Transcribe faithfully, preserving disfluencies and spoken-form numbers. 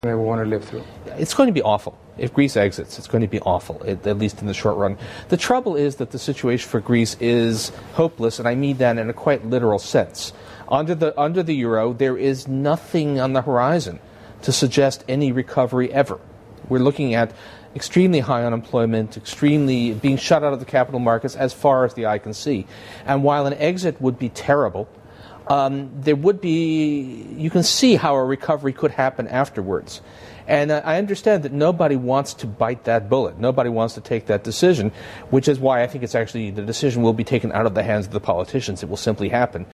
they will want to live through? It's going to be awful. If Greece exits, it's going to be awful, at, at least in the short run. The trouble is that the situation for Greece is hopeless, and I mean that in a quite literal sense. Under the under the euro, there is nothing on the horizon to suggest any recovery ever. We're looking at extremely high unemployment, extremely being shut out of the capital markets as far as the eye can see. And while an exit would be terrible, Um, there would be, you can see how a recovery could happen afterwards. And uh, I understand that nobody wants to bite that bullet. Nobody wants to take that decision, which is why I think it's actually, the decision will be taken out of the hands of the politicians. It will simply happen.